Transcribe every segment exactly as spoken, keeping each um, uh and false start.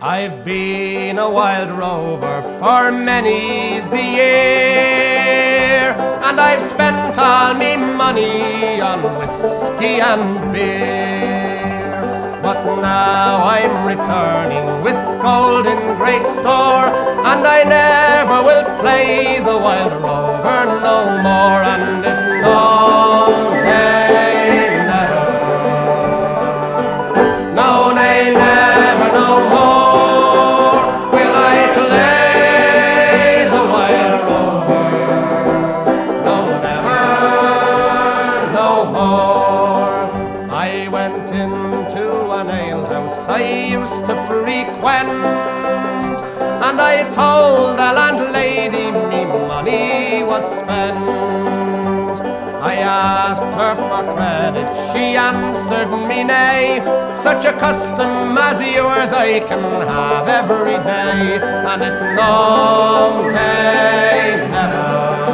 I've been a wild rover for many's the year, and I've spent all me money on whiskey and beer. But now I'm returning with gold in great store, and I never will play the wild rover no more. And it's no, nay, never, no, nay, never, no more will I play the wild rover. No, never, no more. I went into an alehouse I used to frequent, and I told the landlady me money was spent. I asked her for credit, she answered me nay. Such a custom as yours I can have every day, and it's no, nay, never,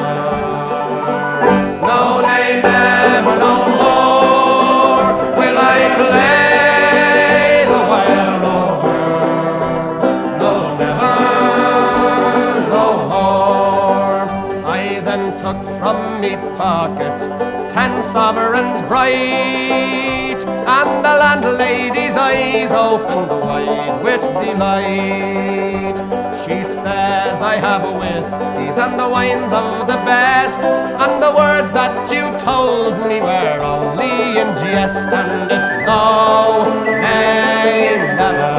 no, nay, never, no more will I play the wild rover. No, never, no more. I then took from me pocket ten sovereigns bright, and the landlady's eyes opened wide with delight. She says, I have whiskies and the wines of the best, and the words that you told me were only in jest. And it's no, nay, never,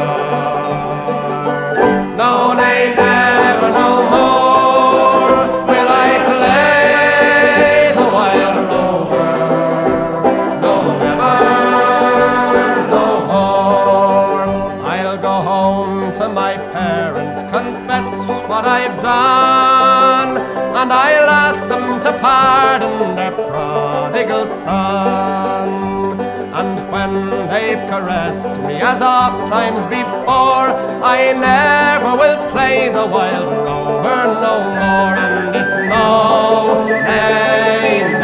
no, nay, never, no more will I play the wild rover. No, never, no more. I'll go home to my parents, confess what I've done, and I'll ask them to pardon their prodigal son. And when they've caressed me as oft times before, I never will play the wild rover no more. And it's no, nay,